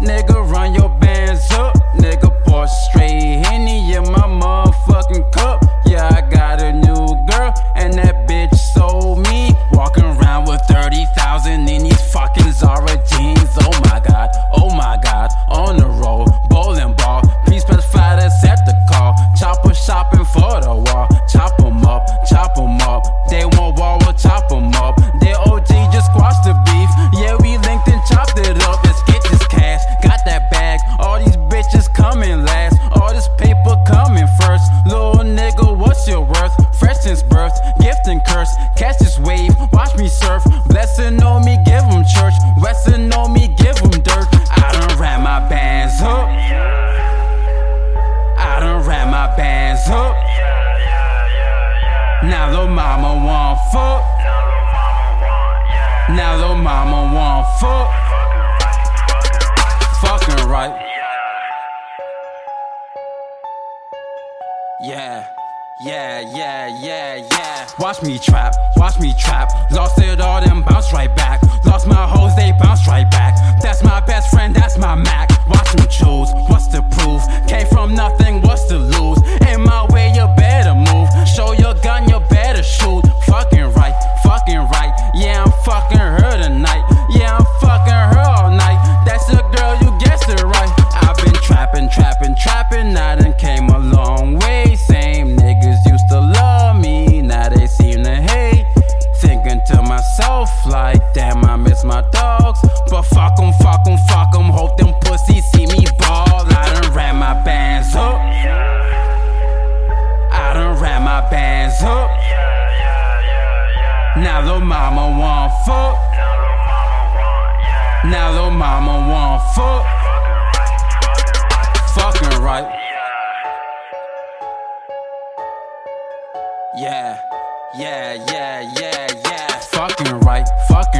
Nigga, run your bands up. Nigga, pour straight Henny in my motherfucking cup. Yeah, I got a new girl, and that bitch so mean. Walking around with 30,000 in these fucking Zara jeans. Oh my god, on the road, bowling ball. Please press 5 to accept the call. Chopper shopping for the wall. Chop 'em up, chop 'em up. They want war, we'll chop 'em up. Their OG just squashed the beef. Yeah, we linked and chopped it up. Let's get this cash, got that bag. All these bitches coming last. All this paper coming first. Little nigga, what's your worth? Fresh since birth, gift and curse. Catch this wave, watch me surf. Blessing on me, give 'em church. Westin' on me, give 'em dirt. I done ran my bands up. I done ran my bands up. Now lil' mama want fuck. Now lil' mama want fuck. Fucking right. Yeah. Watch me trap, lost it all, then bounce right back. Lost my hoes, they bounce right back. That's my best friend, that's my Mac. Watch them choose, what's the proof? Came from nothing, what's to lose? In my way, you better move. Show your gun, you better shoot. Fucking right, yeah, I'm fucking her tonight. Yeah, I'm fucking her all night. That's a girl, you guessed it right. I've been trapping, I done came a long way. Same niggas used to love me, now they seem to hate. Thinking to myself like, damn, I miss my dogs. But fuck 'em, hope them pussies see me ball. I done ran my bands up. I done ran my bands up. Now lil' mama want fuck. Now lil' mama want fuck. Fucking right. Yeah. Fucking right.